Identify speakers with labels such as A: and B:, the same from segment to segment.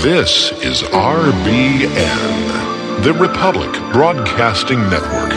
A: This is RBN, the Republic Broadcasting Network.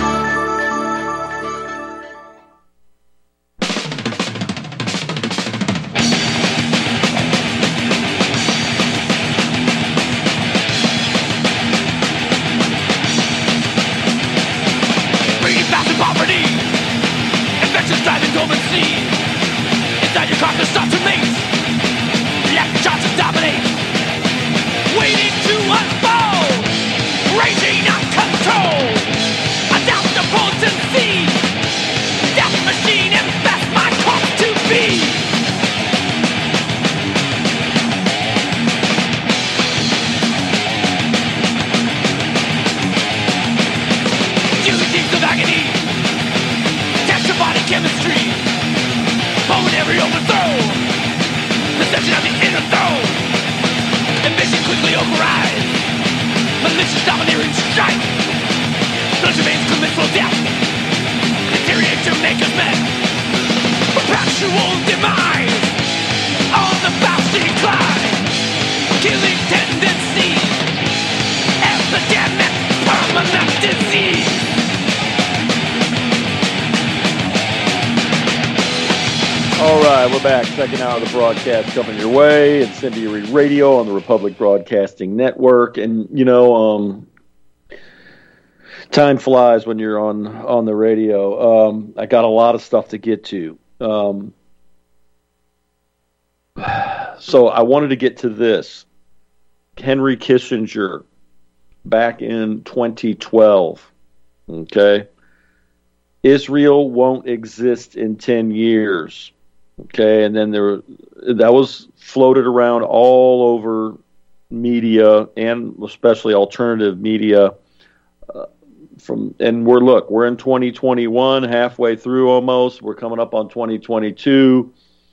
B: Second hour of the broadcast coming your way. Incendiary Radio on the Republic Broadcasting Network. And, time flies when you're on the radio. I got a lot of stuff to get to. So I wanted to get to this. Henry Kissinger, back in 2012. Okay. Israel won't exist in 10 years. Okay, and then that was floated around all over media and especially alternative media. We're in 2021, halfway through almost. We're coming up on 2022,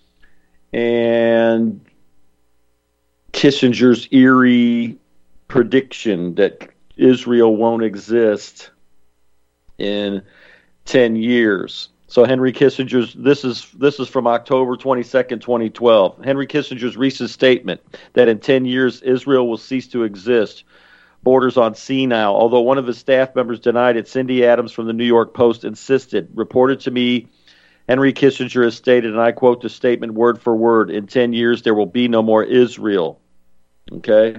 B: and Kissinger's eerie prediction that Israel won't exist in 10 years. So Henry Kissinger's, this is from October 22nd, 2012. Henry Kissinger's recent statement that in 10 years Israel will cease to exist borders on senile. Although one of his staff members denied it, Cindy Adams from the New York Post insisted. Reported to me, Henry Kissinger has stated, and I quote the statement word for word, in 10 years there will be no more Israel. Okay?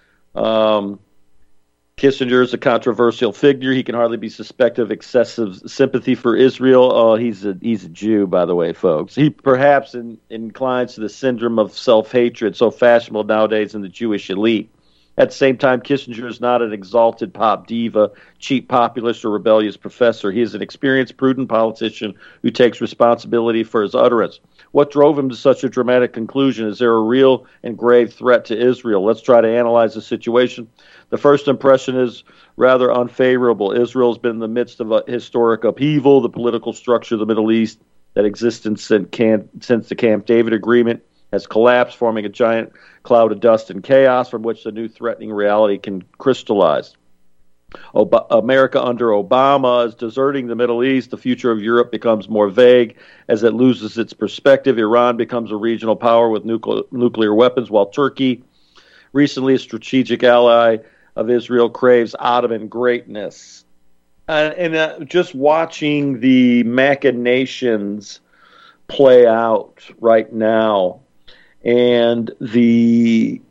B: Kissinger is a controversial figure. He can hardly be suspected of excessive sympathy for Israel. Oh, he's a Jew, by the way, folks. He perhaps inclines to the syndrome of self-hatred, so fashionable nowadays in the Jewish elite. At the same time, Kissinger is not an exalted pop diva, cheap populist, or rebellious professor. He is an experienced, prudent politician who takes responsibility for his utterance. What drove him to such a dramatic conclusion? Is there a real and grave threat to Israel? Let's try to analyze the situation. The first impression is rather unfavorable. Israel has been in the midst of a historic upheaval. The political structure of the Middle East that existed since the Camp David Agreement has collapsed, forming a giant cloud of dust and chaos from which the new threatening reality can crystallize. America under Obama is deserting the Middle East. The future of Europe becomes more vague as it loses its perspective. Iran becomes a regional power with nuclear weapons, while Turkey, recently a strategic ally of Israel, craves Ottoman greatness. Just watching the machinations play out right now, and the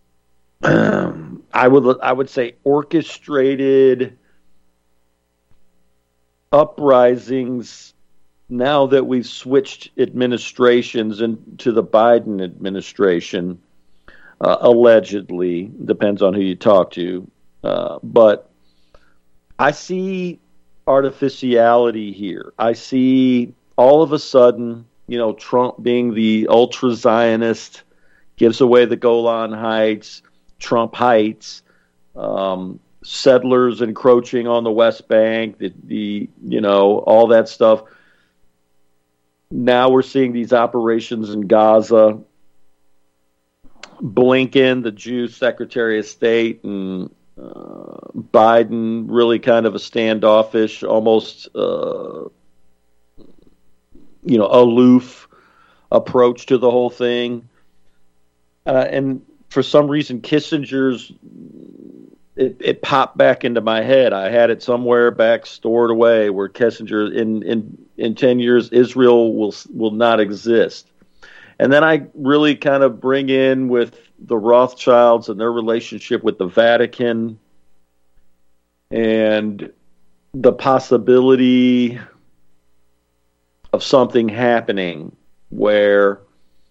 B: I would say orchestrated uprisings now that we've switched administrations into the Biden administration, allegedly, depends on who you talk to, but I see artificiality here. I see all of a sudden, Trump being the ultra-Zionist, gives away the Golan Heights, Trump Heights, settlers encroaching on the West Bank, all that stuff. Now we're seeing these operations in Gaza. Blinken, the Jew Secretary of State, and Biden, really kind of a standoffish, almost aloof approach to the whole thing. And for some reason, Kissinger's, it popped back into my head. I had it somewhere back stored away where Kissinger, in 10 years, Israel will not exist. And then I really kind of bring in with the Rothschilds and their relationship with the Vatican and the possibility of something happening where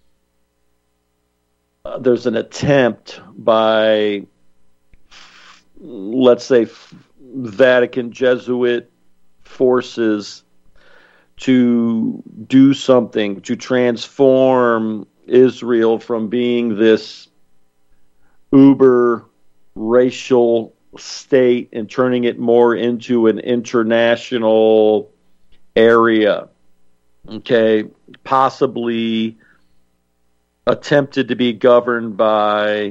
B: there's an attempt by, let's say, Vatican Jesuit forces to do something to transform Israel from being this uber racial state and turning it more into an international area. Okay, possibly attempted to be governed by,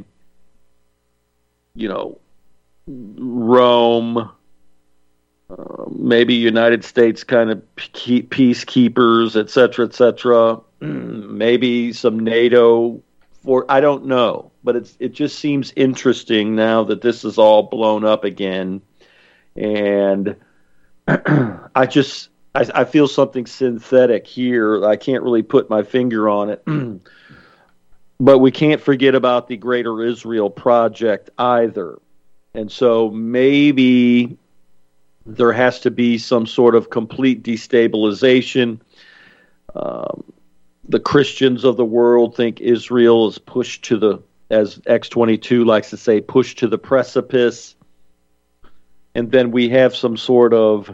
B: Rome, maybe United States kind of peacekeepers, et cetera, maybe some NATO I don't know, but it just seems interesting now that this is all blown up again, and I feel something synthetic here. I can't really put my finger on it, but we can't forget about the Greater Israel Project either, and so maybe there has to be some sort of complete destabilization. The Christians of the world think Israel is pushed to the, as X22 likes to say, pushed to the precipice. And then we have some sort of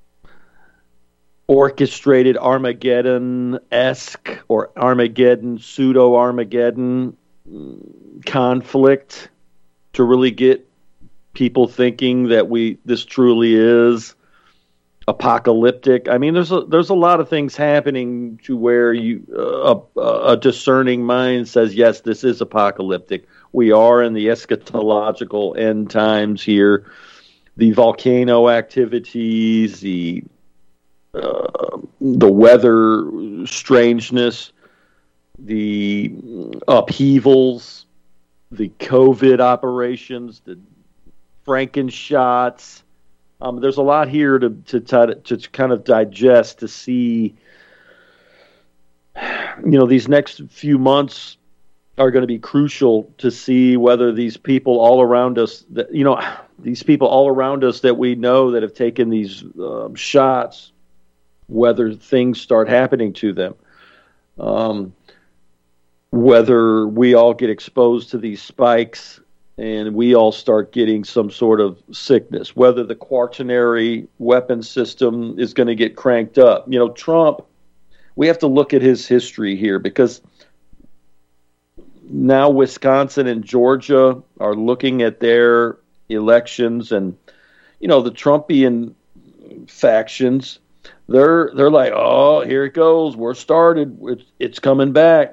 B: orchestrated Armageddon-esque or Armageddon, pseudo-Armageddon conflict to really get people thinking that this truly is apocalyptic. I mean, there's a lot of things happening to where a discerning mind says, yes, this is apocalyptic. We are in the eschatological end times here. The volcano activities, the weather strangeness, the upheavals, the COVID operations, the Frankenshots. There's a lot here to kind of digest, to see. These next few months are going to be crucial to see whether these people all around us, that we know that have taken these shots, whether things start happening to them, whether we all get exposed to these spikes and we all start getting some sort of sickness, whether the quaternary weapon system is going to get cranked up. Trump, we have to look at his history here, because now Wisconsin and Georgia are looking at their elections, and, the Trumpian factions, they're like, oh, here it goes. We're started. It's coming back.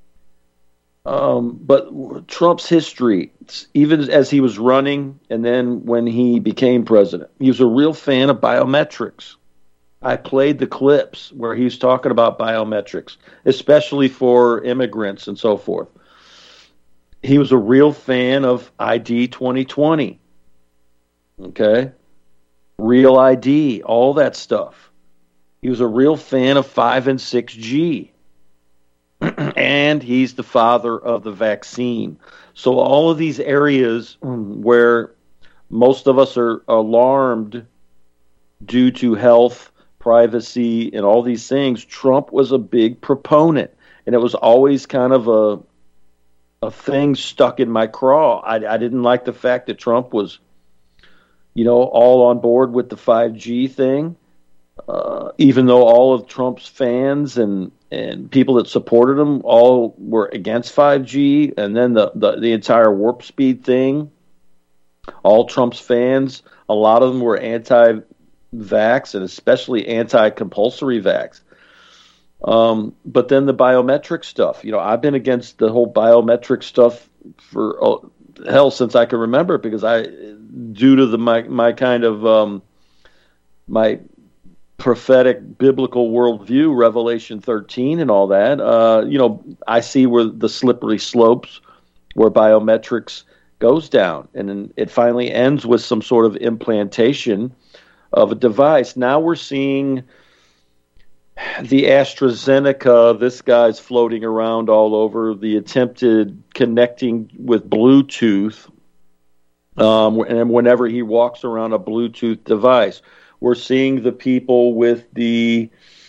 B: But Trump's history, even as he was running and then when he became president, he was a real fan of biometrics. I played the clips where he's talking about biometrics, especially for immigrants and so forth. He was a real fan of ID 2020. Okay? Real ID, all that stuff. He was a real fan of 5 and 6G. And he's the father of the vaccine. So all of these areas where most of us are alarmed due to health, privacy, and all these things, Trump was a big proponent. And it was always kind of a thing stuck in my craw. I didn't like the fact that Trump was, all on board with the 5G thing. Even though all of Trump's fans and people that supported him all were against 5G, and then the entire warp speed thing, all Trump's fans, a lot of them were anti-vax and especially anti-compulsory vax. But then the biometric stuff, I've been against the whole biometric stuff for since I can remember, because due to my kind of my prophetic biblical worldview, Revelation 13 and all that, I see where the slippery slopes where biometrics goes down, and then it finally ends with some sort of implantation of a device. Now we're seeing the AstraZeneca, this guy's floating around all over, the attempted connecting with Bluetooth, and whenever he walks around a Bluetooth device, we're seeing the people with the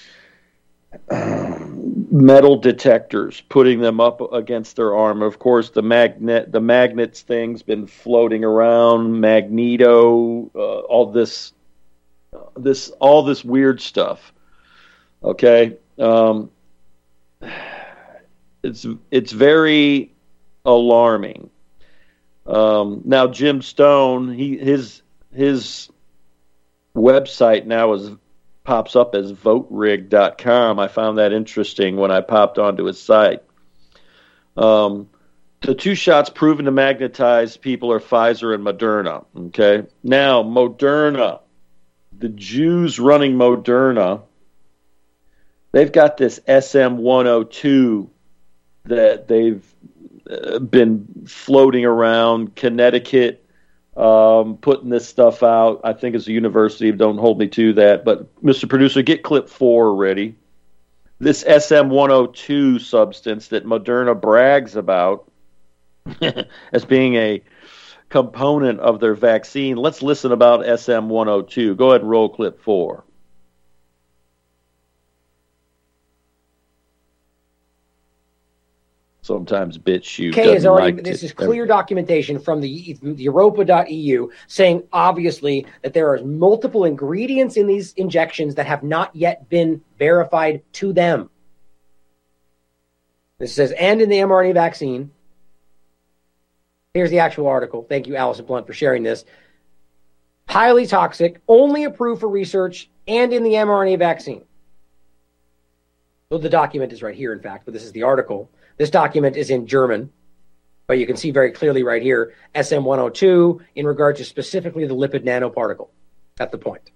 B: metal detectors, putting them up against their arm. Of course, the magnets thing's been floating around, Magneto, all this weird stuff. Okay, it's very alarming. Now Jim Stone, his website now pops up as voterig.com. I found that interesting when I popped onto his site. The two shots proven to magnetize people are Pfizer and Moderna. Okay, now Moderna, the Jews running Moderna, they've got this SM-102 that they've been floating around Connecticut, putting this stuff out. I think it's a university. Don't hold me to that. But, Mr. Producer, get clip 4 ready. This SM-102 substance that Moderna brags about as being a component of their vaccine. Let's listen about SM-102. Go ahead and roll clip 4. Sometimes BitChute doesn't like
C: this is clear documentation from the Europa.eu saying obviously that there are multiple ingredients in these injections that have not yet been verified to them. This says, and in the mRNA vaccine. Here's the actual article. Thank you, Allison Blunt, for sharing this. Highly toxic, only approved for research, and in the mRNA vaccine. So the document is right here, in fact, but this is the article. This document is in German, but you can see very clearly right here, SM-102 in regard to specifically the lipid nanoparticle. That's the point.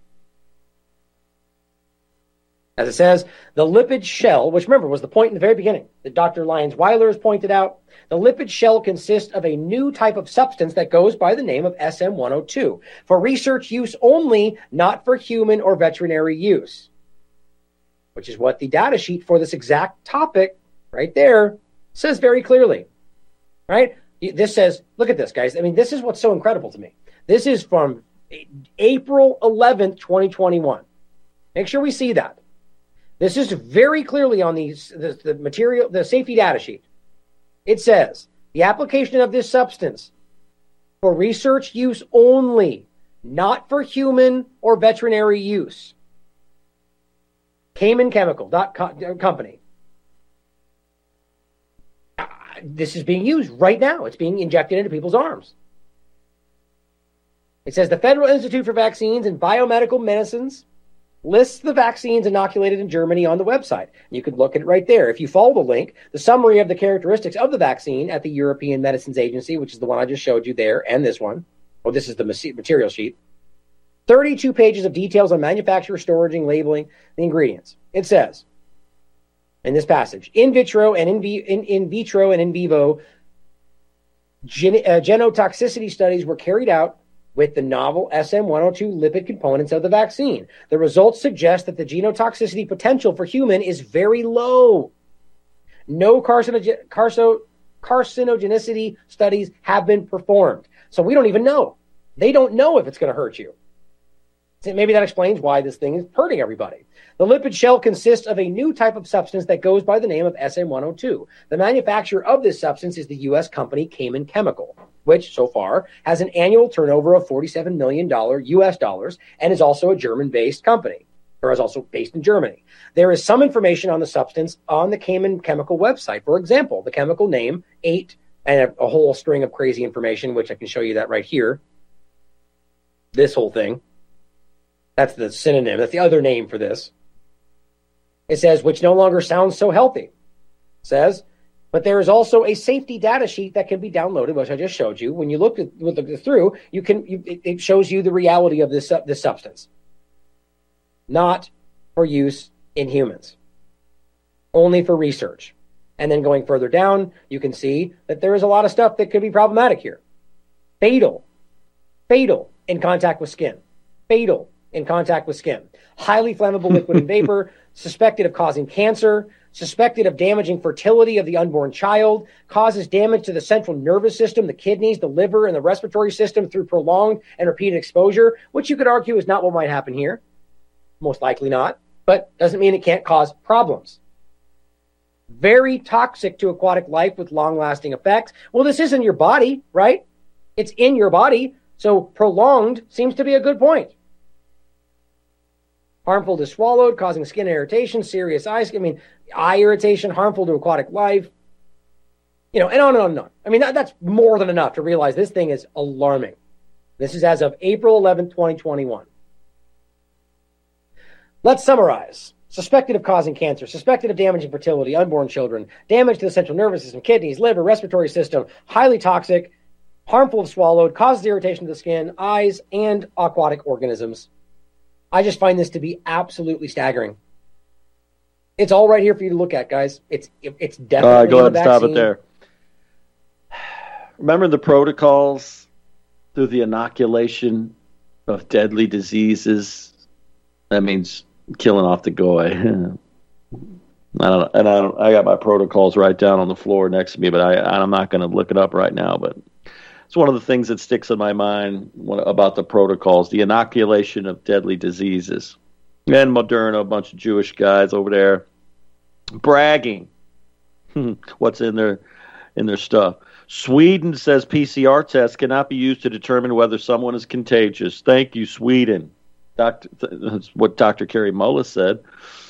C: As it says, the lipid shell, which remember was the point in the very beginning that Dr. Lyons-Weiler has pointed out, the lipid shell consists of a new type of substance that goes by the name of SM-102 for research use only, not for human or veterinary use, which is what the data sheet for this exact topic right there says very clearly, right? This says, look at this, guys. I mean, this is what's so incredible to me. This is from April 11th, 2021. Make sure we see that. This is very clearly on the material, the safety data sheet. It says, the application of this substance for research use only, not for human or veterinary use. Cayman Chemical Company. This is being used right now. It's being injected into people's arms. It says the Federal Institute for Vaccines and Biomedical Medicines lists the vaccines inoculated in Germany on the website. You can look at it right there. If you follow the link, the summary of the characteristics of the vaccine at the European Medicines Agency, which is the one I just showed you there, and this one. Oh, this is the material sheet. 32 pages of details on manufacturer, storage, labeling, the ingredients. It says, in this passage, in vitro and in vitro and in vivo genotoxicity studies were carried out with the novel SM-102 lipid components of the vaccine. The results suggest that the genotoxicity potential for human is very low. No carcinogenicity studies have been performed. So we don't even know. They don't know if it's going to hurt you. So maybe that explains why this thing is hurting everybody. The lipid shell consists of a new type of substance that goes by the name of SM-102. The manufacturer of this substance is the U.S. company Cayman Chemical, which so far has an annual turnover of $47 million U.S. dollars and is also a German-based company, or is also based in Germany. There is some information on the substance on the Cayman Chemical website. For example, the chemical name 8, and a whole string of crazy information, which I can show you that right here. This whole thing. That's the synonym. That's the other name for this. It says, which no longer sounds so healthy. It says, but there is also a safety data sheet that can be downloaded, which I just showed you. When you look through, it shows you the reality of this substance. Not for use in humans. Only for research. And then going further down, you can see that there is a lot of stuff that could be problematic here. Fatal in contact with skin. Fatal in contact with skin. Highly flammable liquid and vapor, suspected of causing cancer, suspected of damaging fertility of the unborn child, causes damage to the central nervous system, the kidneys, the liver, and the respiratory system through prolonged and repeated exposure, which you could argue is not what might happen here. Most likely not, but doesn't mean it can't cause problems. Very toxic to aquatic life with long-lasting effects. Well, this is in your body, right? It's in your body, so prolonged seems to be a good point. Harmful to swallowed, causing skin irritation, serious eye irritation, harmful to aquatic life, and on and on and on. I mean, that's more than enough to realize this thing is alarming. This is as of April 11th, 2021. Let's summarize. Suspected of causing cancer, suspected of damaging fertility, unborn children, damage to the central nervous system, kidneys, liver, respiratory system, highly toxic, harmful if swallowed, causes irritation to the skin, eyes, and aquatic organisms. I just find this to be absolutely staggering. It's all right here for you to look at, guys. It's definitely
B: go ahead and stop it there. Remember the protocols through the inoculation of deadly diseases? That means killing off the goy. I got my protocols right down on the floor next to me, but I'm not going to look it up right now. But it's one of the things that sticks in my mind about the protocols, the inoculation of deadly diseases. And Moderna, a bunch of Jewish guys over there bragging what's in their stuff. Sweden says PCR tests cannot be used to determine whether someone is contagious. Thank you, Sweden. That's what Dr. Kary Mullis said.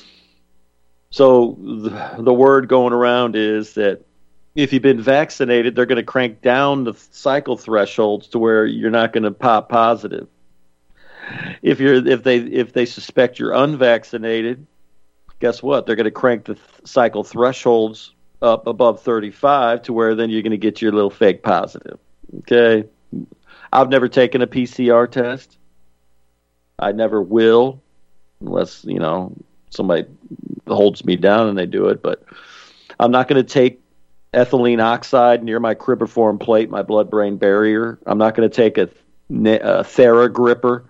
B: So the word going around is that if you've been vaccinated, they're going to crank down the cycle thresholds to where you're not going to pop positive. If they suspect you're unvaccinated, guess what? They're going to crank the cycle thresholds up above 35 to where then you're going to get your little fake positive. Okay? I've never taken a PCR test. I never will, unless, somebody holds me down and they do it. But I'm not going to take ethylene oxide near my cribriform plate, my blood-brain barrier. I'm not going to take a Theragripper,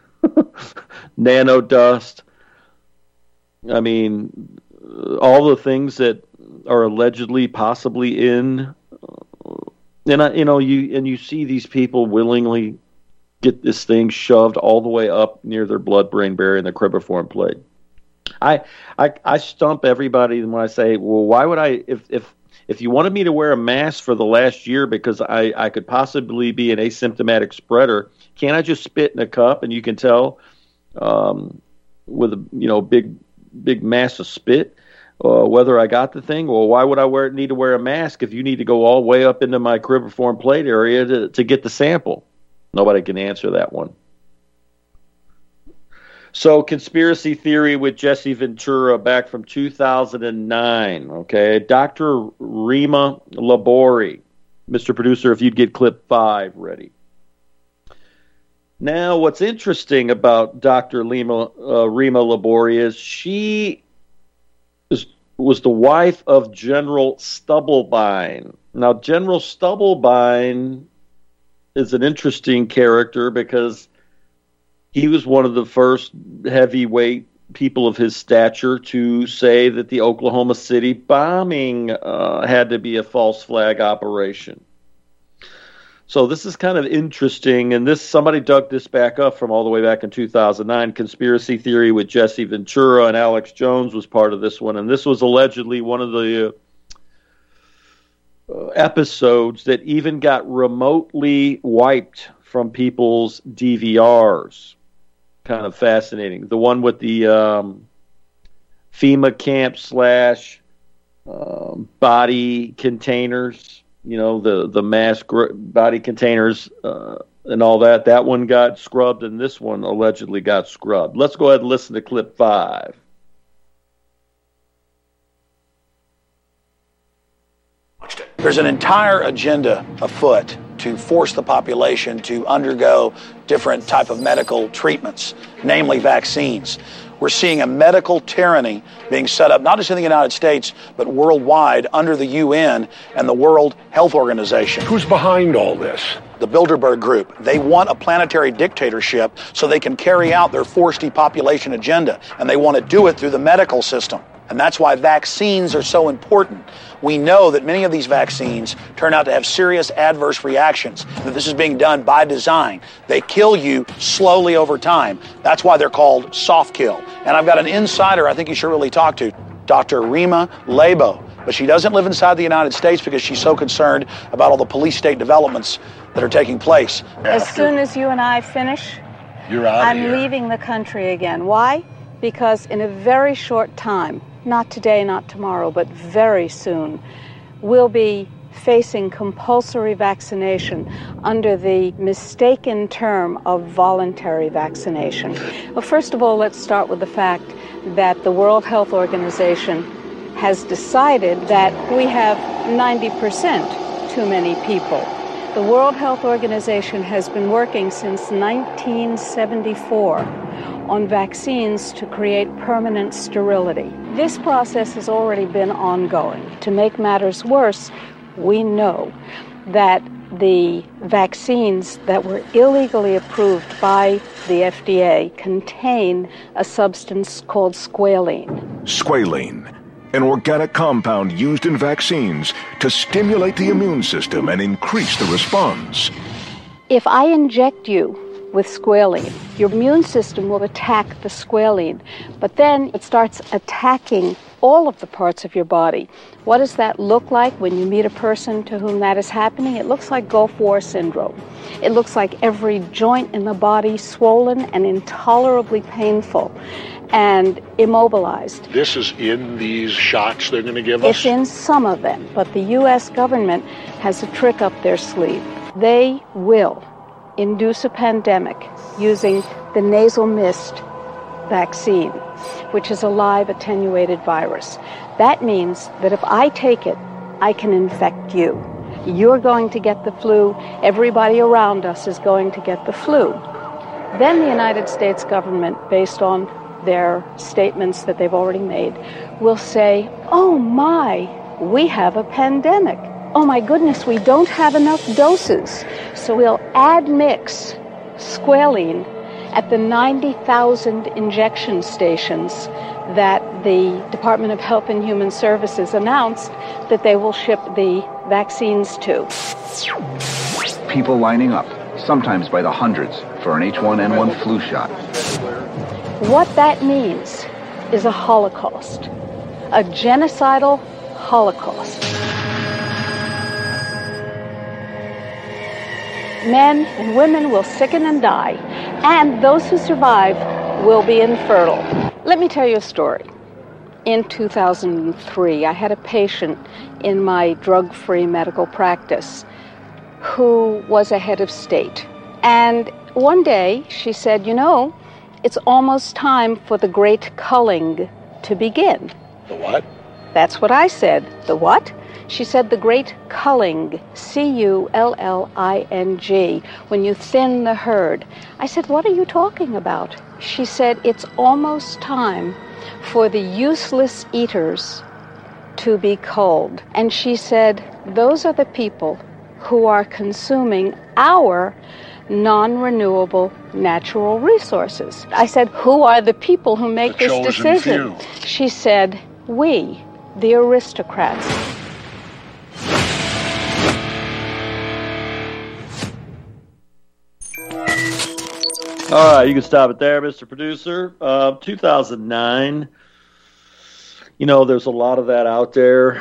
B: nanodust. I mean, all the things that are allegedly, possibly in, you see these people willingly get this thing shoved all the way up near their blood-brain barrier and the cribriform plate. I stump everybody when I say, well, why would I, if you wanted me to wear a mask for the last year because I could possibly be an asymptomatic spreader, can't I just spit in a cup and you can tell with a big mass of spit whether I got the thing? Well, why would I need to wear a mask if you need to go all the way up into my cribriform plate area to get the sample? Nobody can answer that one. So, conspiracy theory with Jesse Ventura back from 2009. Okay, Dr. Rima Labori. Mr. Producer, if you'd get clip 5 ready. Now, what's interesting about Dr. Rima Labori is she was the wife of General Stubblebine. Now, General Stubblebine is an interesting character because he was one of the first heavyweight people of his stature to say that the Oklahoma City bombing had to be a false flag operation. So this is kind of interesting, and somebody dug this back up from all the way back in 2009. Conspiracy theory with Jesse Ventura and Alex Jones was part of this one, and this was allegedly one of the episodes that even got remotely wiped from people's DVRs. Kind of fascinating. The one with the FEMA camp / body containers, the mass body containers and all that. That one got scrubbed, and this one allegedly got scrubbed. Let's go ahead and listen to clip 5.
D: There's an entire agenda afoot to force the population to undergo different type of medical treatments, namely vaccines. We're seeing a medical tyranny being set up, not just in the United States, but worldwide under the UN and the World Health Organization.
A: Who's behind all this?
D: The Bilderberg Group. They want a planetary dictatorship so they can carry out their forced depopulation agenda, and they want to do it through the medical system. And that's why vaccines are so important. We know that many of these vaccines turn out to have serious adverse reactions, that this is being done by design. They kill you slowly over time. That's why they're called soft kill. And I've got an insider I think you should really talk to, Dr. Rima Labo. But she doesn't live inside the United States because she's so concerned about all the police state developments that are taking place.
E: As soon as you and I finish,
A: You're out
E: I'm leaving the country again. Why? Because in a very short time, not today, not tomorrow, but very soon, we'll be facing compulsory vaccination under the mistaken term of voluntary vaccination. Well, first of all, let's start with the fact that the World Health Organization has decided that we have 90% too many people. The World Health Organization has been working since 1974 on vaccines to create permanent sterility. This process has already been ongoing. To make matters worse, we know that the vaccines that were illegally approved by the FDA contain a substance called squalene.
F: Squalene, an organic compound used in vaccines to stimulate the immune system and increase the response.
E: If I inject you with squalene, your immune system will attack the squalene, but then it starts attacking all of the parts of your body. What does that look like when you meet a person to whom that is happening? It looks like Gulf War syndrome. It looks like every joint in the body swollen and intolerably painful and immobilized.
A: This is in these shots they're going to give us?
E: It's in some of them, but the U.S. government has a trick up their sleeve. They will induce a pandemic using the nasal mist vaccine, which is a live attenuated virus. That means that if I take it, I can infect you. You're going to get the flu. Everybody around us is going to get the flu. Then the United States government, based on their statements that they've already made, will say, oh my, we have a pandemic. Oh my goodness, we don't have enough doses. So we'll admix squalene at the 90,000 injection stations that the Department of Health and Human Services announced that they will ship the vaccines to.
G: People lining up, sometimes by the hundreds, for an H1N1 flu shot.
E: What that means is a Holocaust, a genocidal Holocaust. Men and women will sicken and die, and those who survive will be infertile. Let me tell you a story. In 2003, I had a patient in my drug-free medical practice who was a head of state. And one day she said, you know, it's almost time for the great culling to begin.
A: The what?
E: That's what I said. The what? She said the great culling, C-U-L-L-I-N-G, when you thin the herd. I said, what are you talking about? She said, it's almost time for the useless eaters to be culled. And she said, those are the people who are consuming our non-renewable natural resources. I said, who are the people who make this decision? She said, we, the aristocrats.
B: All right, you can stop it there, Mr. Producer. 2009. You know, there's a lot of that out there.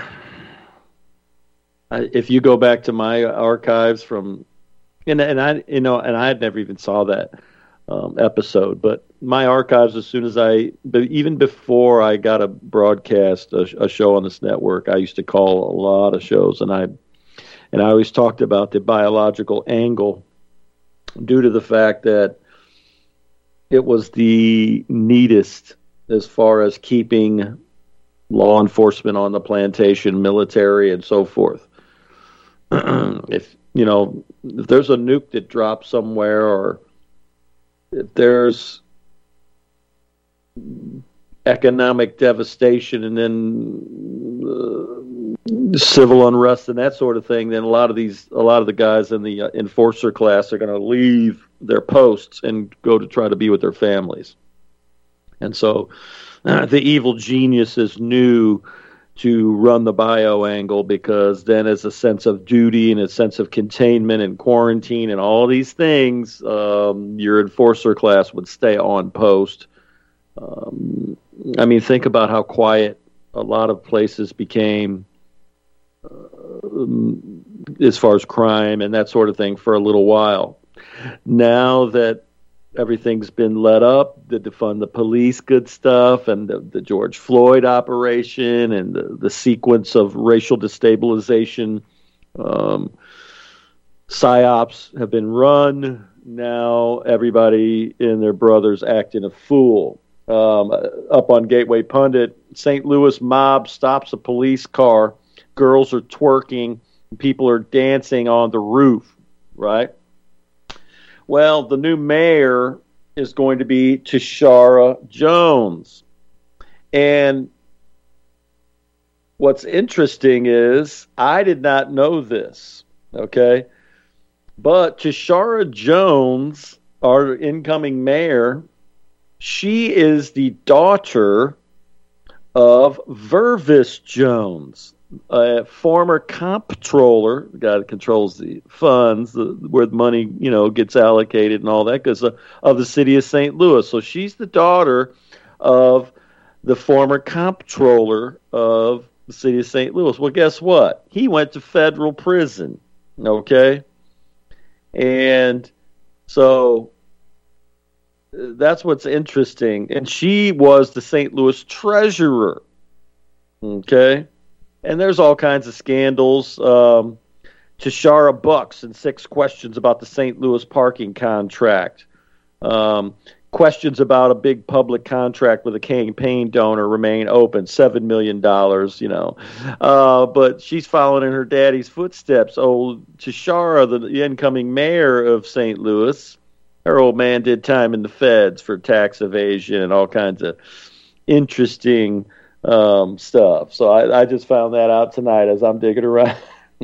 B: If you go back to my archives from, and I had never even saw that episode, but my archives, as soon as even before I got a broadcast, a show on this network, I used to call a lot of shows, and I always talked about the biological angle due to the fact that it was the neatest as far as keeping law enforcement on the plantation, military, and so forth. If there's a nuke that drops somewhere, or if there's economic devastation and then civil unrest and that sort of thing, then a lot of the guys in the enforcer class are going to leave their posts and go to try to be with their families. And so the evil geniuses knew to run the bio angle, because then as a sense of duty and a sense of containment and quarantine and all these things, your enforcer class would stay on post. I mean, think about how quiet a lot of places became as far as crime and that sort of thing for a little while. Now that everything's been let up, the defund the police good stuff and the George Floyd operation and the sequence of racial destabilization, psyops have been run. Now everybody and their brothers acting a fool. Up on Gateway Pundit, St. Louis mob stops a police car. Girls are twerking. People are dancing on the roof, right? Well, the new mayor is going to be Tashara Jones. And what's interesting is I did not know this, okay? But Tashara Jones, our incoming mayor, she is the daughter of Vervis Jones, a former comptroller, the guy that controls the funds, where the money, gets allocated and all that, because of the city of St. Louis. So she's the daughter of the former comptroller of the city of St. Louis. Well, guess what? He went to federal prison, okay? And so that's what's interesting. And she was the St. Louis treasurer, okay? And there's all kinds of scandals. Tashara Bucks and 6 questions about the St. Louis parking contract. Questions about a big public contract with a campaign donor remain open. $7 million, but she's following in her daddy's footsteps. Oh, Tashara, the incoming mayor of St. Louis, her old man did time in the feds for tax evasion and all kinds of interesting stuff. So I just found that out tonight as I'm digging around.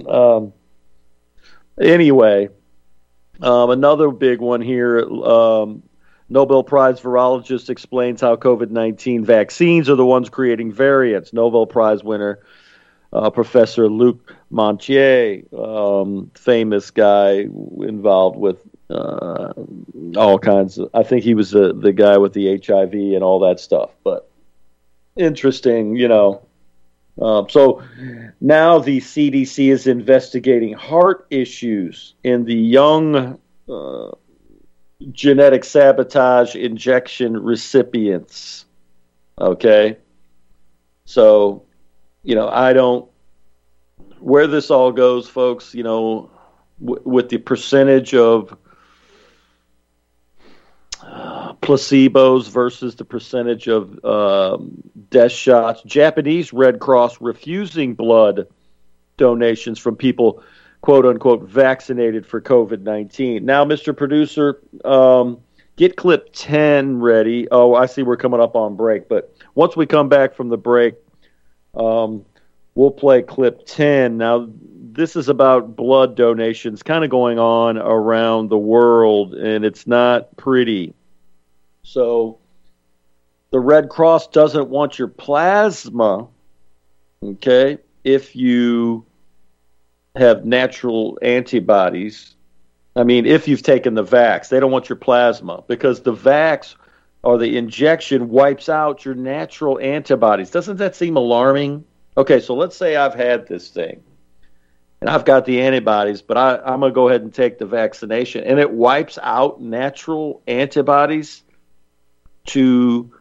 B: Anyway, another big one here. Nobel Prize virologist explains how COVID-19 vaccines are the ones creating variants. Nobel Prize winner Professor Luc Montagnier, famous guy involved with all kinds of. I think he was the guy with the HIV and all that stuff. But interesting, So now the CDC is investigating heart issues in the young genetic sabotage injection recipients. Okay? So, where this all goes, folks, with the percentage of placebos versus the percentage of death shots. Japanese Red Cross refusing blood donations from people, quote unquote, vaccinated for COVID-19. Now, Mr. Producer, get clip 10 ready. Oh, I see we're coming up on break, but once we come back from the break, we'll play clip 10. Now, this is about blood donations kind of going on around the world, and it's not pretty. So the Red Cross doesn't want your plasma, okay, if you have natural antibodies. I mean, if you've taken the vax, they don't want your plasma because the vax or the injection wipes out your natural antibodies. Doesn't that seem alarming? Okay, so let's say I've had this thing and I've got the antibodies, but I'm going to go ahead and take the vaccination, and it wipes out natural antibodies to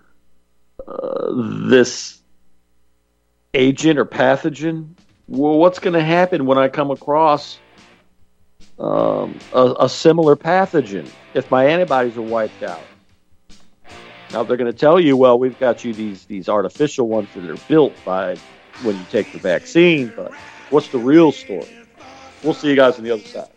B: this agent or pathogen. Well, what's going to happen when I come across a similar pathogen if my antibodies are wiped out? Now, they're going to tell you, well, we've got you these artificial ones that are built by when you take the vaccine, but what's the real story? We'll see you guys on the other side.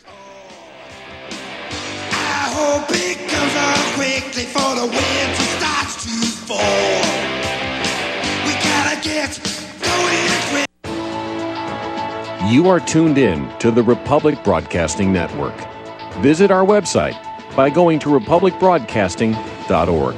H: I hope it comes on quickly for the winter starts to fall. We gotta get going quick.
I: You are tuned in to the Republic Broadcasting Network. Visit our website by going to republicbroadcasting.org.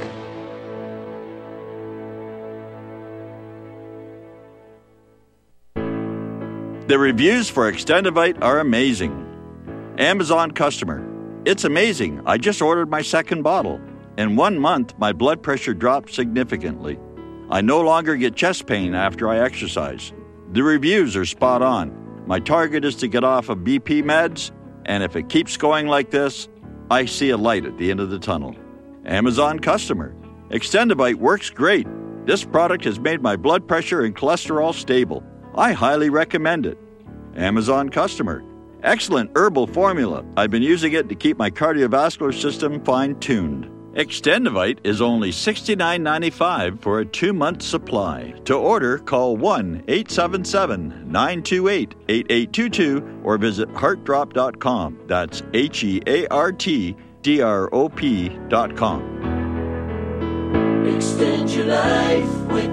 J: The reviews for Extendivite are amazing. Amazon customer. It's amazing. I just ordered my second bottle. In 1 month, my blood pressure dropped significantly. I no longer get chest pain after I exercise. The reviews are spot on. My target is to get off of BP meds, and if it keeps going like this, I see a light at the end of the tunnel. Amazon customer. Extendivite works great. This product has made my blood pressure and cholesterol stable. I highly recommend it. Amazon customer. Excellent herbal formula. I've been using it to keep my cardiovascular system fine-tuned. Extendivite is only $69.95 for a 2-month supply. To order, call 1-877-928-8822 or visit heartdrop.com. That's HEARTDROP.com.
H: Extend your life with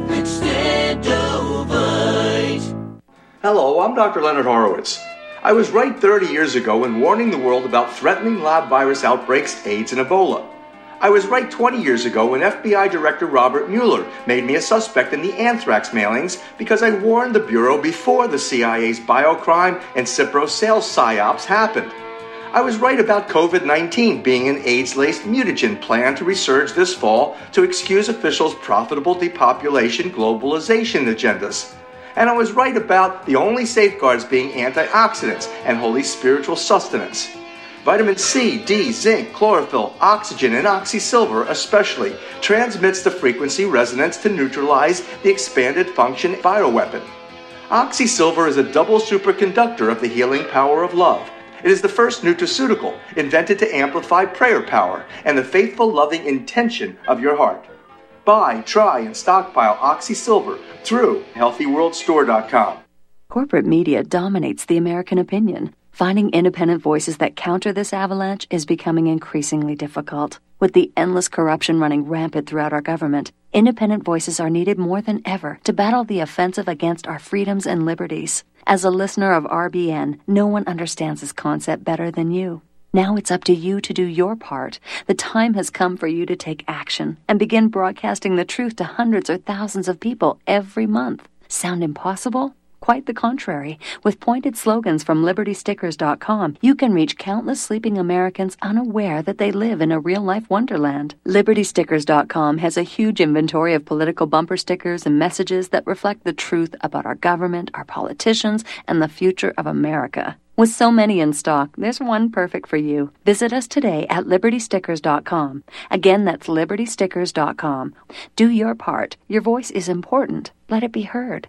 H: Extendovite.
K: Hello, I'm Dr. Leonard Horowitz. I was right 30 years ago in warning the world about threatening lab virus outbreaks, AIDS, and Ebola. I was right 20 years ago when FBI Director Robert Mueller made me a suspect in the anthrax mailings because I warned the Bureau before the CIA's biocrime and Cipro sales psyops happened. I was right about COVID-19 being an AIDS-laced mutagen planned to resurge this fall to excuse officials' profitable depopulation globalization agendas. And I was right about the only safeguards being antioxidants and holy spiritual sustenance. Vitamin C, D, zinc, chlorophyll, oxygen, and oxysilver especially transmits the frequency resonance to neutralize the expanded function bioweapon. Oxysilver is a double superconductor of the healing power of love. It is the first nutraceutical invented to amplify prayer power and the faithful, loving intention of your heart. Buy, try, and stockpile Oxysilver through HealthyWorldStore.com.
L: Corporate media dominates the American opinion. Finding independent voices that counter this avalanche is becoming increasingly difficult. With the endless corruption running rampant throughout our government, independent voices are needed more than ever to battle the offensive against our freedoms and liberties. As a listener of RBN, no one understands this concept better than you. Now it's up to you to do your part. The time has come for you to take action and begin broadcasting the truth to hundreds or thousands of people every month. Sound impossible? Quite the contrary. With pointed slogans from LibertyStickers.com, you can reach countless sleeping Americans unaware that they live in a real-life wonderland. LibertyStickers.com has a huge inventory of political bumper stickers and messages that reflect the truth about our government, our politicians, and the future of America. With so many in stock, there's one perfect for you. Visit us today at LibertyStickers.com. Again, that's LibertyStickers.com. Do your part. Your voice is important. Let it be heard.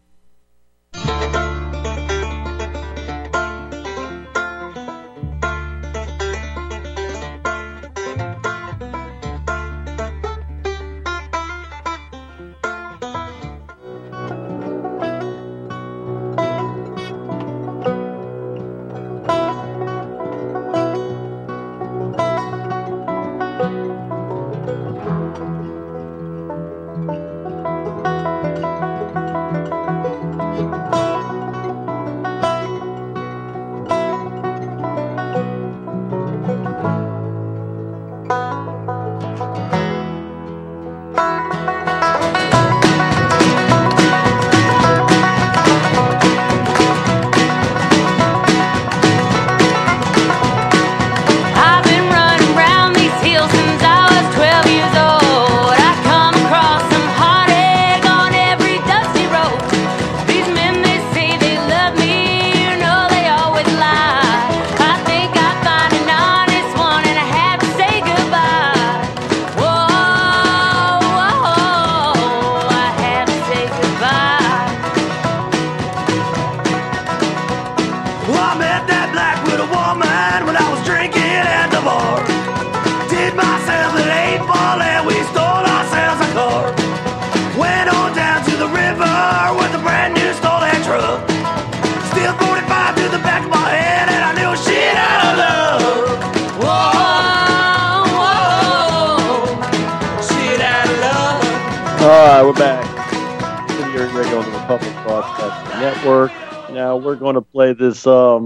B: All right, we're back. Here on the Republic Broadcasting Network. Now we're going to play this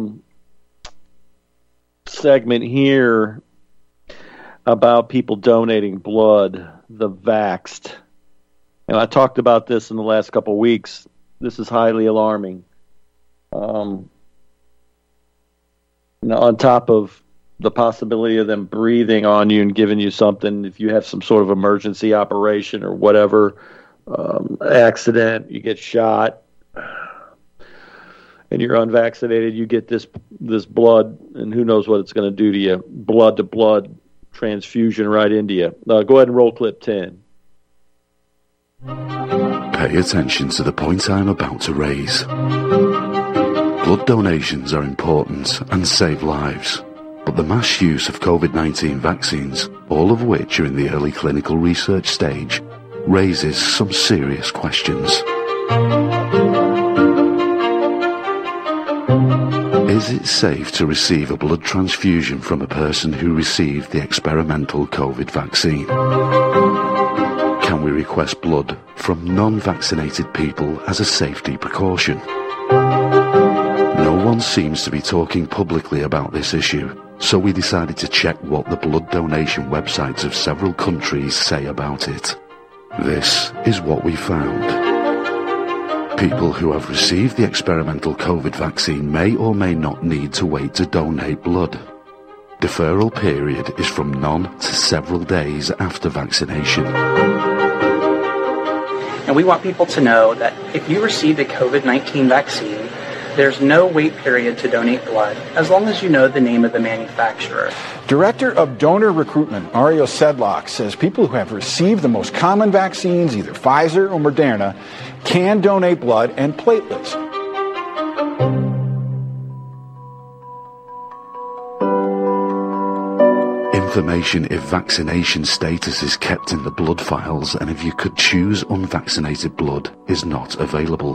B: segment here about people donating blood, the vaxxed. And I talked about this in the last couple of weeks. This is highly alarming. Now, on top of the possibility of them breathing on you and giving you something, if you have some sort of emergency operation or whatever, accident, you get shot, and you're unvaccinated, you get this blood, and who knows what it's going to do to you. Blood-to-blood transfusion right into you. Go ahead and roll clip 10.
M: Pay attention to the point I'm about to raise. Blood donations are important and save lives, but the mass use of COVID-19 vaccines, all of which are in the early clinical research stage, raises some serious questions. Is it safe to receive a blood transfusion from a person who received the experimental COVID vaccine? Can we request blood from non-vaccinated people as a safety precaution? No one seems to be talking publicly about this issue, so we decided to check what the blood donation websites of several countries say about it. This is what we found. People who have received the experimental COVID vaccine may or may not need to wait to donate blood. Deferral period is from none to several days after vaccination.
N: And we want people to know that if you receive the COVID-19 vaccine, there's no wait period to donate blood, as long as you know the name of the manufacturer.
O: Director of Donor Recruitment, Mario Sedlock, says people who have received the most common vaccines, either Pfizer or Moderna, can donate blood and platelets.
M: Information if vaccination status is kept in the blood files and if you could choose unvaccinated blood is not available.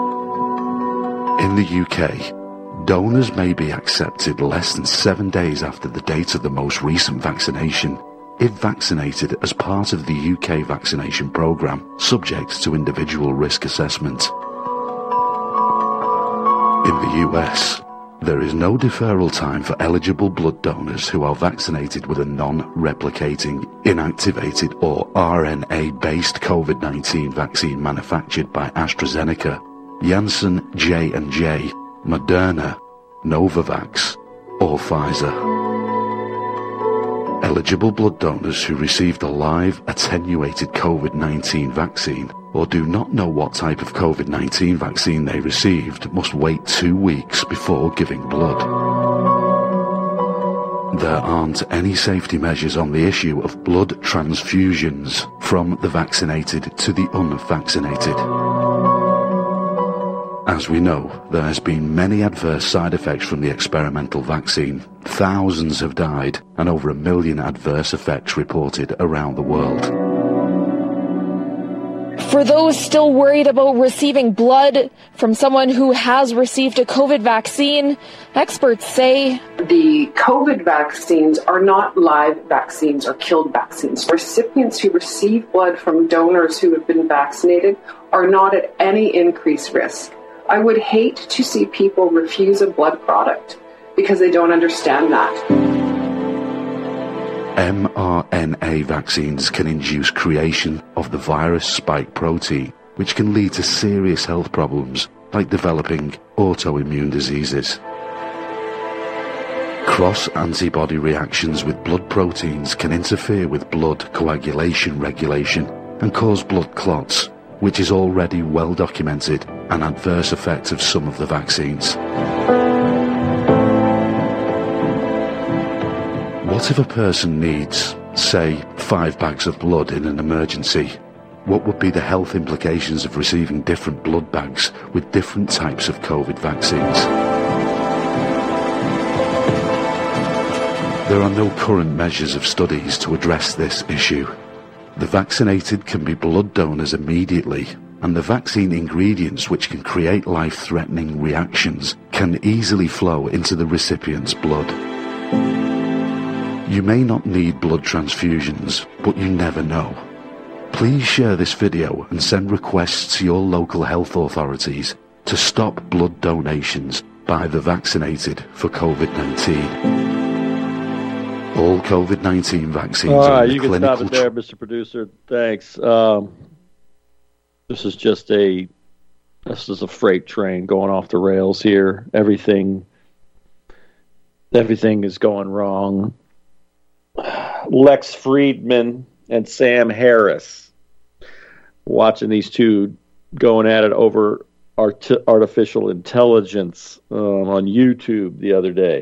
M: In the UK, donors may be accepted less than 7 days after the date of the most recent vaccination if vaccinated as part of the UK vaccination programme, subject to individual risk assessment. In the US, there is no deferral time for eligible blood donors who are vaccinated with a non-replicating, inactivated or RNA-based COVID-19 vaccine manufactured by AstraZeneca, Janssen, J&J, Moderna, Novavax, or Pfizer. Eligible blood donors who received a live, attenuated COVID-19 vaccine or do not know what type of COVID-19 vaccine they received must wait 2 weeks before giving blood. There aren't any safety measures on the issue of blood transfusions from the vaccinated to the unvaccinated. As we know, there has been many adverse side effects from the experimental vaccine. Thousands have died, and over 1 million adverse effects reported around the world.
P: For those still worried about receiving blood from someone who has received a COVID vaccine, experts say
Q: the COVID vaccines are not live vaccines or killed vaccines. Recipients who receive blood from donors who have been vaccinated are not at any increased risk. I would hate to see people refuse a blood product because they don't understand that.
M: mRNA vaccines can induce creation of the virus spike protein, which can lead to serious health problems like developing autoimmune diseases. Cross-antibody reactions with blood proteins can interfere with blood coagulation regulation and cause blood clots, which is already well documented an adverse effect of some of the vaccines. What if a person needs, say, 5 bags of blood in an emergency? What would be the health implications of receiving different blood bags with different types of COVID vaccines? There are no current measures of studies to address this issue. The vaccinated can be blood donors immediately, and the vaccine ingredients which can create life-threatening reactions can easily flow into the recipient's blood. You may not need blood transfusions, but you never know. Please share this video and send requests to your local health authorities to stop blood donations by the vaccinated for COVID-19. All COVID-19 vaccines
B: All
M: are
B: right,
M: in the
B: you can
M: clinical
B: stop it there, Mr. Producer. Thanks. This is a freight train going off the rails here. Everything is going wrong. Lex Friedman and Sam Harris. Watching these two going at it over artificial intelligence on YouTube the other day.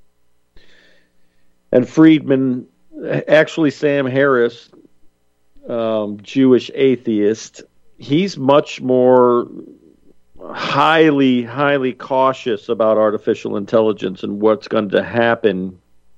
B: And Friedman, actually Sam Harris, Jewish atheist, he's much more highly cautious about artificial intelligence and what's going to happen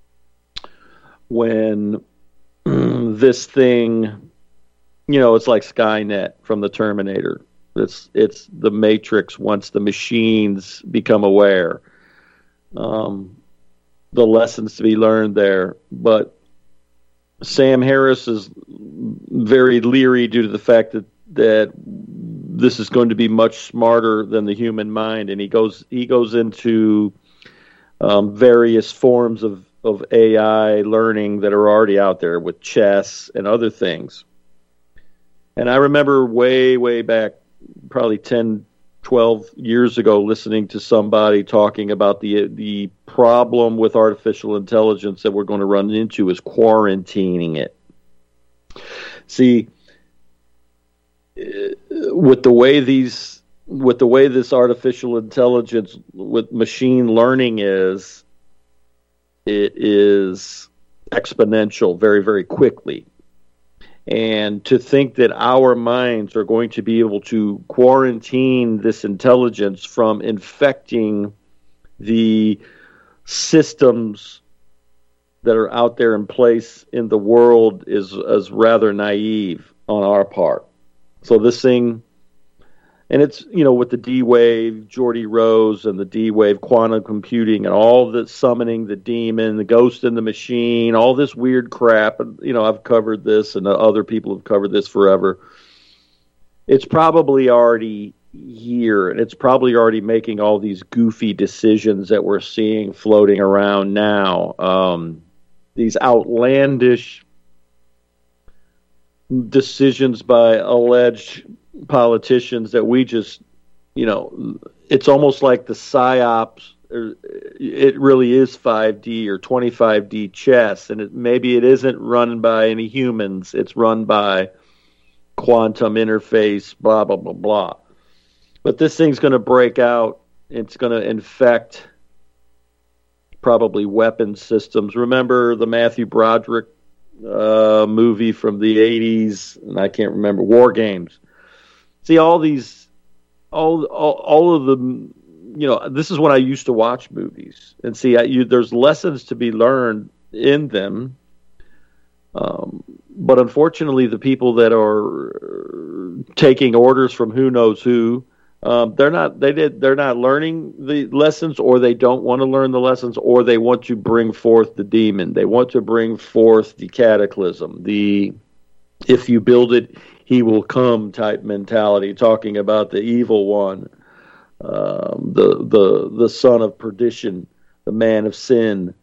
B: when this thing, it's like Skynet from the Terminator. It's the Matrix once the machines become aware. The lessons to be learned there. But Sam Harris is very leery due to the fact that this is going to be much smarter than the human mind, and he goes into various forms of AI learning that are already out there with chess and other things. And I remember way back, probably 10, 12 years ago, listening to somebody talking about the problem with artificial intelligence that we're going to run into is quarantining it. See, with the way this artificial intelligence with machine learning it is exponential very, very quickly. And to think that our minds are going to be able to quarantine this intelligence from infecting the systems that are out there in place in the world is rather naive on our part. So this thing, and it's, with the D-Wave, Geordie Rose, and the D-Wave quantum computing, and all the summoning the demon, the ghost in the machine, all this weird crap. And, I've covered this, and other people have covered this forever. It's probably already here, and it's probably already making all these goofy decisions that we're seeing floating around now. These outlandish decisions by alleged politicians that we just, it's almost like the PSYOPs. It really is 5D or 25D chess, and maybe it isn't run by any humans. It's run by quantum interface, blah, blah, blah, blah. But this thing's going to break out. It's going to infect probably weapon systems. Remember the Matthew Broderick movie from the 80s, and I can't remember, War Games. See, all of them, this is when I used to watch movies. And see, there's lessons to be learned in them. But unfortunately, the people that are taking orders from who knows who, they're not learning the lessons, or they don't want to learn the lessons, or they want to bring forth the demon. They want to bring forth the cataclysm, the if you build it, he will come type mentality, talking about the evil one, the son of perdition, the man of sin.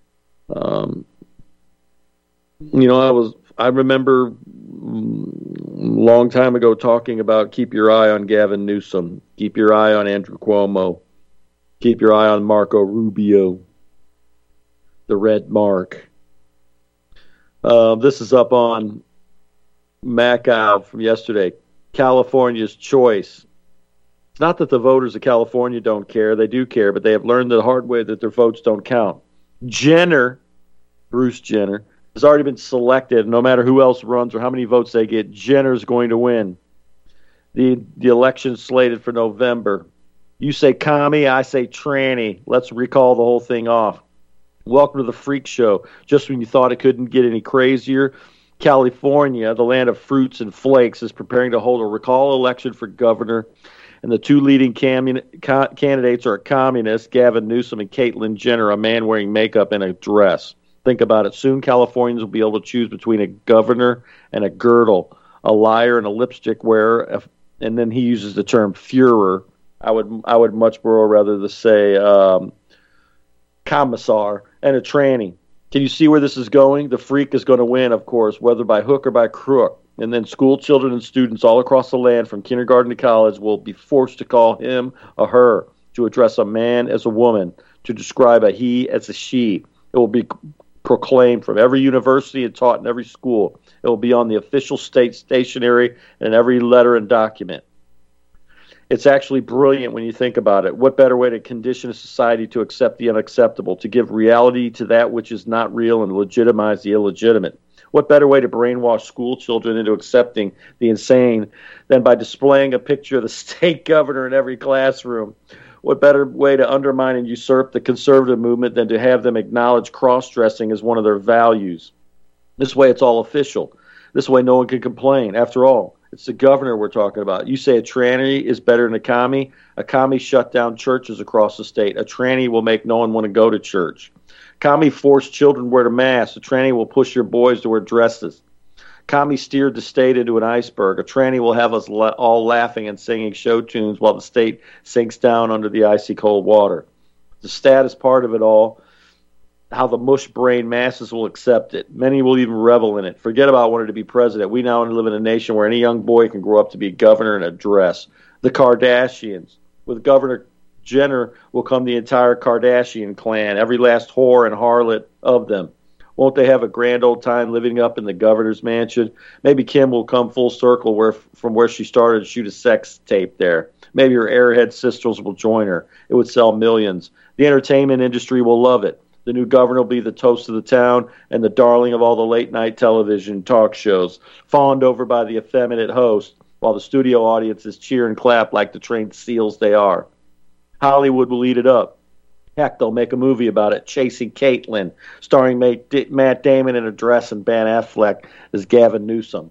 B: I remember a long time ago talking about keep your eye on Gavin Newsom, keep your eye on Andrew Cuomo, keep your eye on Marco Rubio, the red mark. This is up on Macau from yesterday. California's choice. It's not that the voters of California don't care. They do care, but they have learned the hard way that their votes don't count. Bruce Jenner, has already been selected. No matter who else runs or how many votes they get, Jenner's going to win. The election's slated for November. You say commie, I say tranny. Let's recall the whole thing off. Welcome to the freak show. Just when you thought it couldn't get any crazier, California, the land of fruits and flakes, is preparing to hold a recall election for governor. And the two leading candidates are a communist, Gavin Newsom, and Caitlyn Jenner, a man wearing makeup and a dress. Think about it. Soon Californians will be able to choose between a governor and a girdle. a liar, and a lipstick wearer. And then he uses the term Führer. I would much more rather to say commissar, and a tranny. Can you see where this is going? The freak is going to win, of course, whether by hook or by crook. And then school children and students all across the land, from kindergarten to college, will be forced to call him a her, to address a man as a woman, to describe a he as a she. It will be proclaimed from every university and taught in every school. It will be on the official state stationery and in every letter and document. It's actually brilliant when you think about it. What better way to condition a society to accept the unacceptable, to give reality to that which is not real and legitimize the illegitimate? What better way to brainwash school children into accepting the insane than by displaying a picture of the state governor in every classroom? What better way to undermine and usurp the conservative movement than to have them acknowledge cross-dressing as one of their values? This way it's all official. This way no one can complain. After all, it's the governor we're talking about. You say a tranny is better than a commie. A commie shut down churches across the state. A tranny will make no one want to go to church. Commie forced children to wear masks. A tranny will push your boys to wear dresses. Commie steered the state into an iceberg. A tranny will have us all laughing and singing show tunes while the state sinks down under the icy cold water. The saddest part of it all, how the mush-brained masses will accept it. Many will even revel in it. Forget about wanting to be president. We now live in a nation where any young boy can grow up to be governor in a dress. The Kardashians. With Governor Jenner will come the entire Kardashian clan, every last whore and harlot of them. Won't they have a grand old time living up in the governor's mansion? Maybe Kim will come full circle from where she started to shoot a sex tape there. Maybe her airhead sisters will join her. It would sell millions. The entertainment industry will love it. The new governor will be the toast of the town and the darling of all the late-night television talk shows, fawned over by the effeminate host, while the studio audiences cheer and clap like the trained seals they are. Hollywood will eat it up. Heck, they'll make a movie about it, Chasing Caitlin, starring Matt Damon in a dress and Ben Affleck as Gavin Newsom.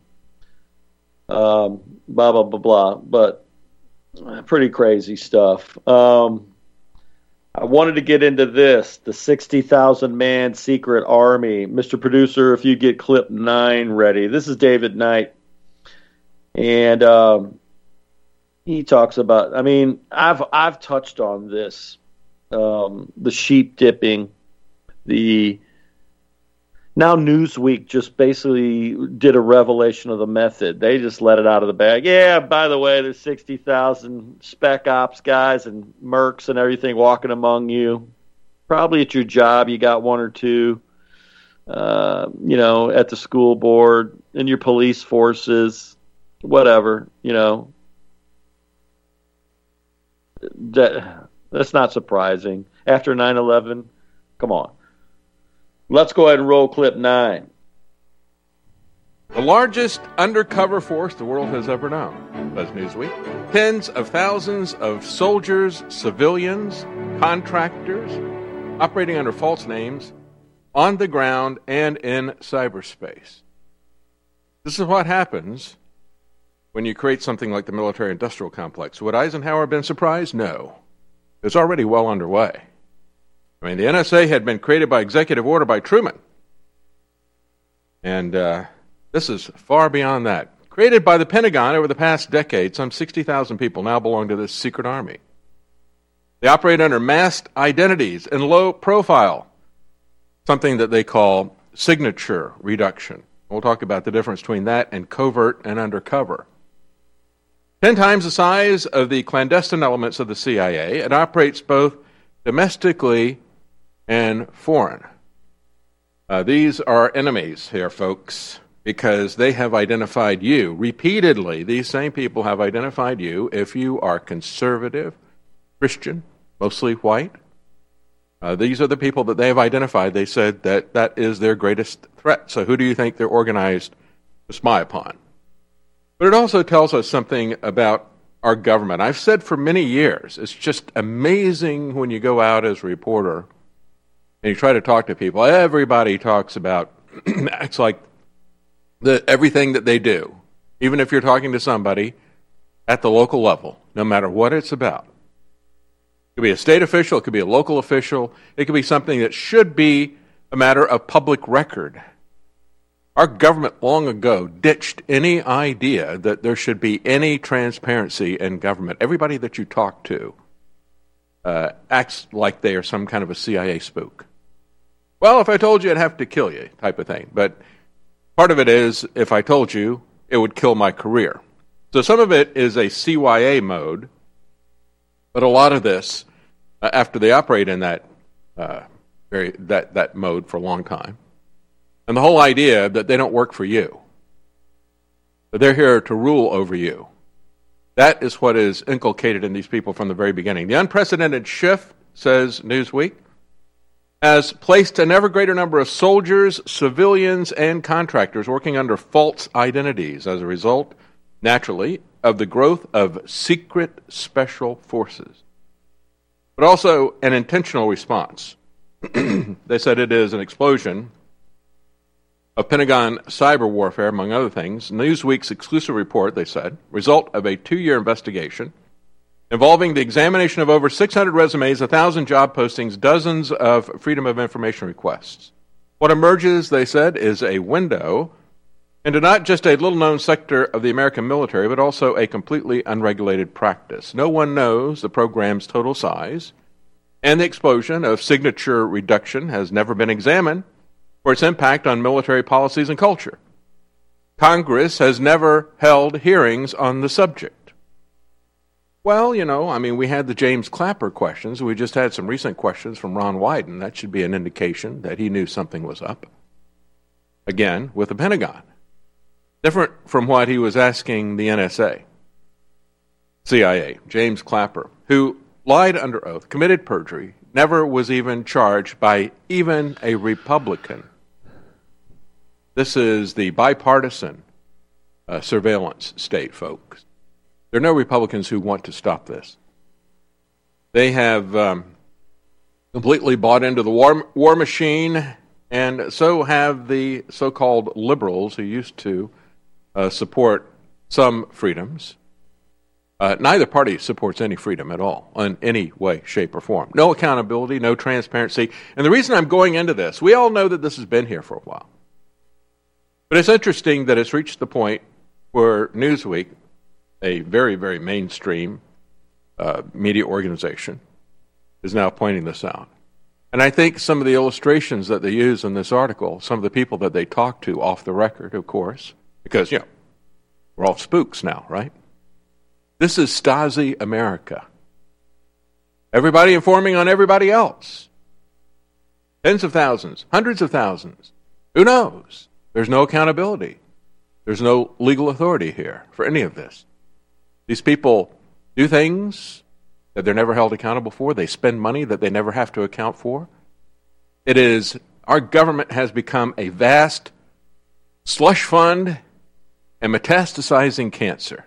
B: Blah, blah, blah, blah. But pretty crazy stuff. I wanted to get into this, the 60,000-man secret army. Mr. Producer, if you get clip 9 ready. This is David Knight. And he talks about, I mean, I've touched on this, the sheep dipping, now Newsweek just basically did a revelation of the method. They just let it out of the bag. Yeah, by the way, there's 60,000 spec ops guys and mercs and everything walking among you. Probably at your job you got one or two, at the school board, in your police forces, whatever, That's not surprising. After 9/11, come on. Let's go ahead and roll clip 9.
R: The largest undercover force the world has ever known, says Newsweek. Tens of thousands of soldiers, civilians, contractors, operating under false names, on the ground and in cyberspace. This is what happens when you create something like the military-industrial complex. Would Eisenhower have been surprised? No. It's already well underway. I mean, the NSA had been created by executive order by Truman. And this is far beyond that. Created by the Pentagon over the past decade, some 60,000 people now belong to this secret army. They operate under masked identities and low profile, something that they call signature reduction. We'll talk about the difference between that and covert and undercover. 10 times the size of the clandestine elements of the CIA, it operates both domestically and foreign. These are enemies here, folks, because they have identified you. Repeatedly, these same people have identified you if you are conservative, Christian, mostly white. These are the people that they have identified. They said that that is their greatest threat. So who do you think they're organized to spy upon? But it also tells us something about our government. I've said for many years, it's just amazing when you go out as a reporter and you try to talk to people. Everybody talks about, it's like everything that they do. Even if you're talking to somebody at the local level, no matter what it's about. It could be a state official, it could be a local official, it could be something that should be a matter of public record. Our government long ago ditched any idea that there should be any transparency in government. Everybody that you talk to acts like they are some kind of a CIA spook. Well, if I told you, I'd have to kill you, type of thing. But part of it is, if I told you, it would kill my career. So some of it is a CYA mode, but a lot of this, after they operate in that mode for a long time, and the whole idea that they don't work for you, but they're here to rule over you. That is what is inculcated in these people from the very beginning. The unprecedented shift, says Newsweek, has placed an ever greater number of soldiers, civilians, and contractors working under false identities as a result, naturally, of the growth of secret special forces, but also an intentional response. They said it is an explosion of Pentagon cyber warfare, among other things. Newsweek's exclusive report, they said, result of a 2-year investigation involving the examination of over 600 resumes, 1,000 job postings, dozens of Freedom of Information requests. What emerges, they said, is a window into not just a little-known sector of the American military, but also a completely unregulated practice. No one knows the program's total size, and the explosion of signature reduction has never been examined for its impact on military policies and culture. Congress has never held hearings on the subject. Well, we had the James Clapper questions. We just had some recent questions from Ron Wyden. That should be an indication that he knew something was up. Again, with the Pentagon. Different from what he was asking the NSA, CIA, James Clapper, who lied under oath, committed perjury, never was even charged by even a Republican. This is the bipartisan surveillance state, folks. There are no Republicans who want to stop this. They have completely bought into the war machine, and so have the so-called liberals who used to support some freedoms. Neither party supports any freedom at all, in any way, shape, or form. No accountability, no transparency. And the reason I'm going into this, we all know that this has been here for a while. But it's interesting that it's reached the point where Newsweek, a very, very mainstream media organization, is now pointing this out. And I think some of the illustrations that they use in this article, some of the people that they talk to off the record, of course, because, we're all spooks now, right? This is Stasi America. Everybody informing on everybody else. Tens of thousands, hundreds of thousands. Who knows? There's no accountability. There's no legal authority here for any of this. These people do things that they're never held accountable for. They spend money that they never have to account for. Our government has become a vast slush fund and metastasizing cancer.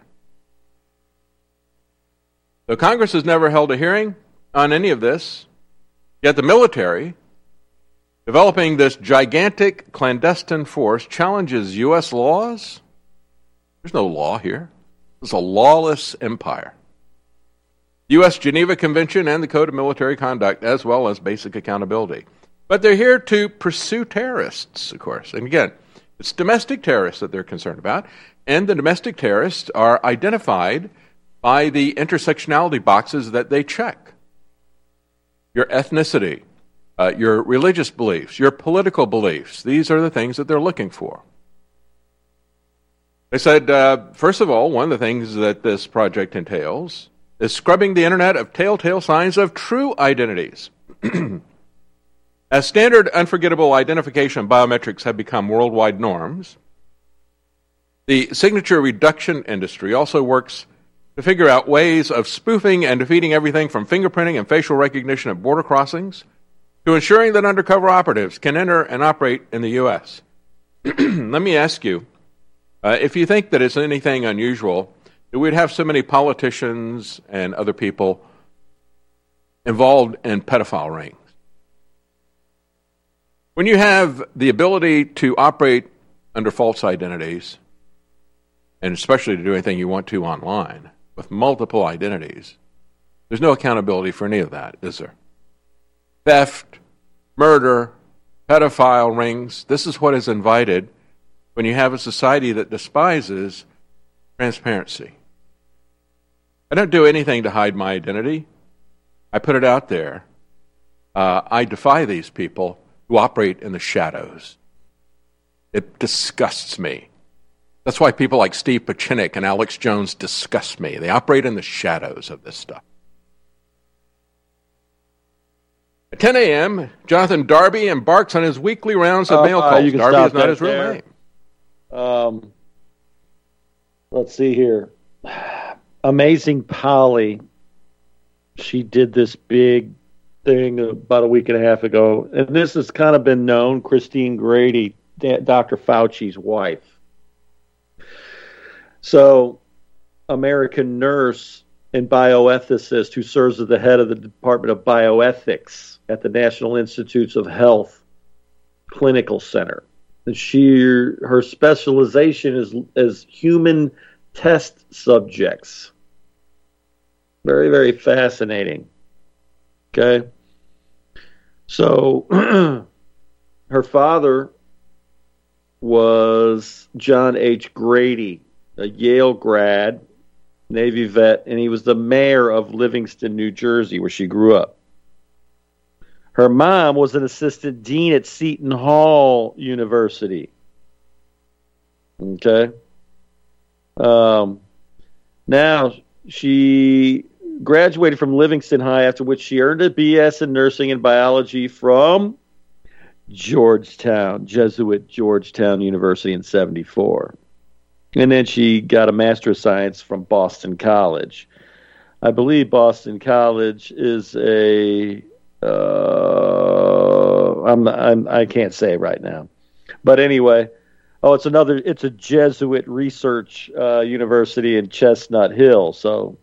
R: So Congress has never held a hearing on any of this, yet the military, developing this gigantic clandestine force, challenges U.S. laws. There's no law here. It's a lawless empire. The U.S. Geneva Convention and the Code of Military Conduct, as well as basic accountability. But they're here to pursue terrorists, of course. And again, it's domestic terrorists that they're concerned about, and the domestic terrorists are identified by the intersectionality boxes that they check. Your ethnicity, your religious beliefs, your political beliefs. These are the things that they're looking for. They said, first of all, one of the things that this project entails is scrubbing the internet of telltale signs of true identities. As standard unforgettable identification biometrics have become worldwide norms, the signature reduction industry also works to figure out ways of spoofing and defeating everything from fingerprinting and facial recognition at border crossings to ensuring that undercover operatives can enter and operate in the U.S. Let me ask you, if you think that it's anything unusual that we'd have so many politicians and other people involved in pedophile rings. When you have the ability to operate under false identities, and especially to do anything you want to online, with multiple identities, there's no accountability for any of that, is there? Theft, murder, pedophile rings, this is what is invited when you have a society that despises transparency. I don't do anything to hide my identity. I put it out there. I defy these people who operate in the shadows. It disgusts me. That's why people like Steve Pachinik and Alex Jones disgust me. They operate in the shadows of this stuff. At 10 a.m., Jonathan Darby embarks on his weekly rounds of mail calls. Darby is not his real name.
B: Let's see here. Amazing Polly. She did this big thing about a week and a half ago. And this has kind of been known. Christine Grady, Dr. Fauci's wife. So, American nurse and bioethicist who serves as the head of the Department of Bioethics at the National Institutes of Health Clinical Center. And her specialization is human test subjects. Very, very fascinating. Okay. So, her father was John H. Grady, a Yale grad, Navy vet, and he was the mayor of Livingston, New Jersey, where she grew up. Her mom was an assistant dean at Seton Hall University. Okay. Now, she graduated from Livingston High, after which she earned a BS in nursing and biology from Georgetown, Jesuit Georgetown University in 1974. And then she got a Master of Science from Boston College. I believe Boston College is I can't say right now. But anyway, it's a Jesuit research university in Chestnut Hill. So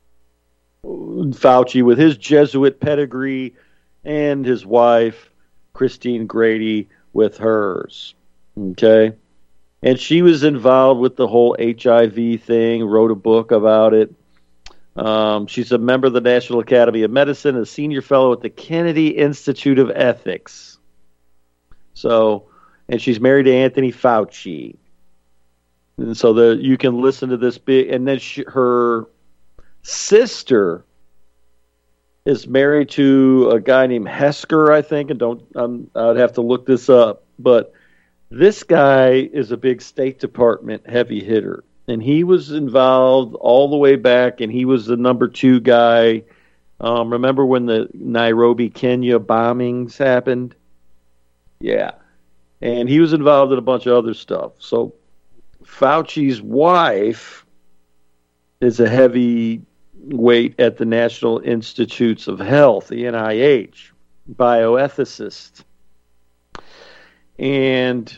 B: Fauci with his Jesuit pedigree and his wife, Christine Grady, with hers. Okay. And she was involved with the whole HIV thing, wrote a book about it. She's a member of the National Academy of Medicine, a senior fellow at the Kennedy Institute of Ethics. So, and she's married to Anthony Fauci. And so you can listen to this big, and then her sister is married to a guy named Hesker, I think, and I'd have to look this up, but this guy is a big State Department heavy hitter, and he was involved all the way back, and he was the number 2 guy. Remember when the Nairobi, Kenya bombings happened? Yeah. And he was involved in a bunch of other stuff. So Fauci's wife is a heavy weight at the National Institutes of Health, the NIH, bioethicist. And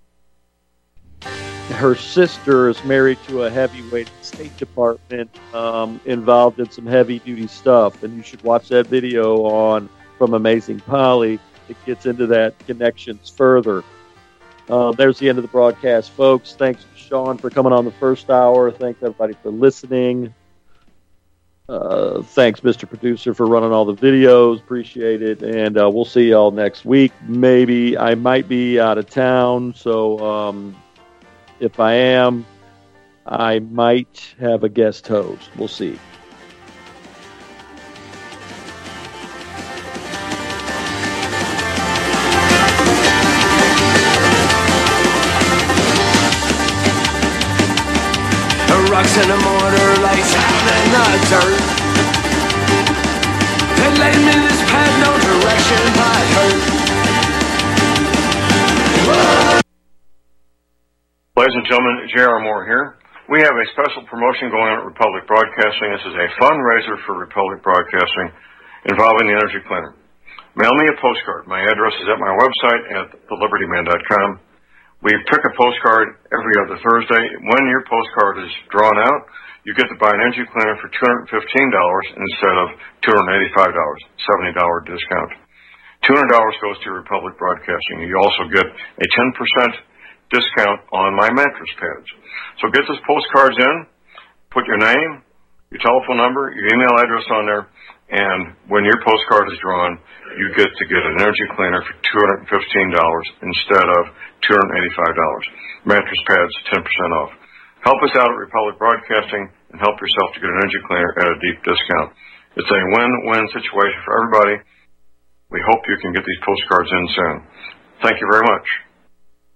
B: her sister is married to a heavyweight at the State Department, involved in some heavy-duty stuff. And you should watch that video from Amazing Polly. It gets into that connections further. There's the end of the broadcast, folks. Thanks, Sean, for coming on the first hour. Thanks, everybody, for listening. Thanks, Mr. Producer, for running all the videos. Appreciate it. And we'll see y'all next week. Maybe I might be out of town, so if I am, I might have a guest host. We'll see.
H: Rocks and a mortar, lights out in the dirt. They laid me this path, no direction, I hurt.
S: Ladies and gentlemen, J.R. Moore here. We have a special promotion going on at Republic Broadcasting. This is a fundraiser for Republic Broadcasting involving the Energy Cleaner. Mail me a postcard. My address is at my website at thelibertyman.com. We pick a postcard every other Thursday. When your postcard is drawn out, you get to buy an Energy Cleaner for $215 instead of $285, $70 discount. $200 goes to Republic Broadcasting. You also get a 10% discount on my mattress pads. So get those postcards in, put your name, your telephone number, your email address on there, And when your postcard is drawn, you get to get an energy cleaner for $215 instead of $285. Mattress pads, 10% off. Help us out at Republic Broadcasting and help yourself to get an energy cleaner at a deep discount. It's a win-win situation for everybody. We hope you can get these postcards in soon. Thank you very much.